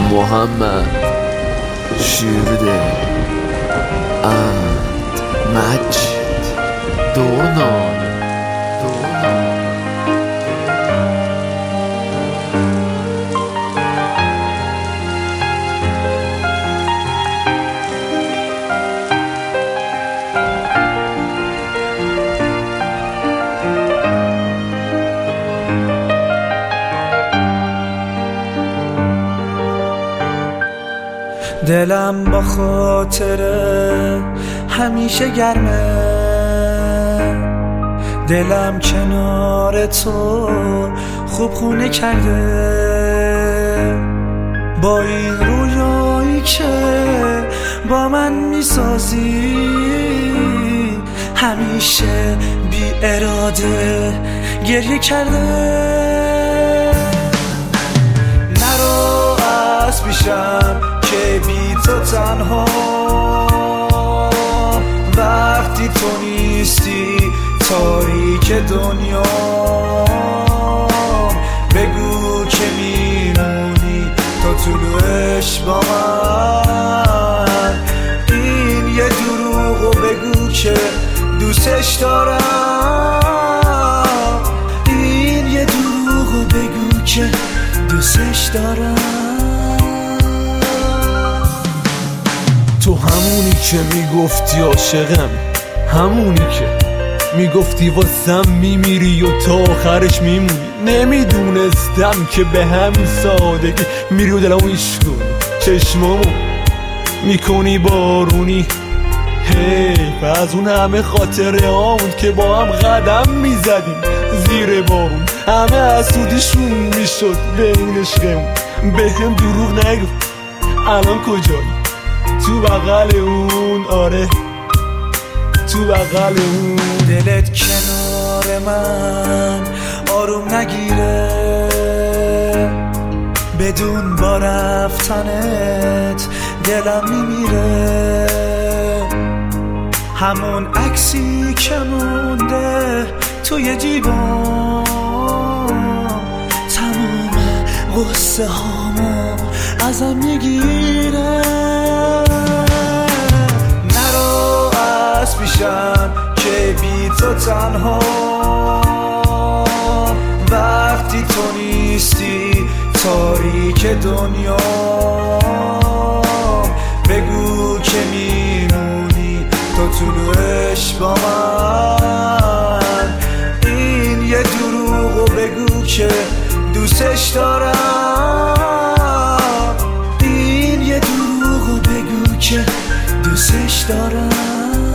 محمد شیرده مجید دونان دلم با خاطره همیشه گرمه، دلم کنار تو خوب خونه کرده، با این رویایی که با من میسازی همیشه بی اراده گریه کرده. نرو از پیشم که بی تو تنها، وقتی تو نیستی تاریک دنیا، بگو که میمونی تا طلوعش با من، این یه دروغو بگو که دوستش دارم، این یه دروغو بگو که دوستش دارم. تو همونی که میگفتی عاشقم، همونی که میگفتی واسم میمیری و تا آخرش میمونی، نمیدونستم که به همین سادگی میری و دلمو ایش کنی، چشمامو میکنی بارونی. حیف از اون همه خاطره هامون که با هم قدم میزدیم زیر بارون، همه حسودیشون میشد به این عشقمون. به هم دروغ نگو، الان کجایی؟ تو بغل اون، آره تو بغل اون. دلت کنار من آروم نگیره، بدون با رفتنت دلم میمیره، همون عکسی که مونده توی جیبم تمام غصه هامو ازم میگیره. نرو از پیشم که بی تو تنها، وقتی تو نیستی تاریک دنیا، بگو که میمونی تا طلوعش با من، این یه دروغو بگو که دوستش دارم، این یه دروغو بگو که دوستش دارم.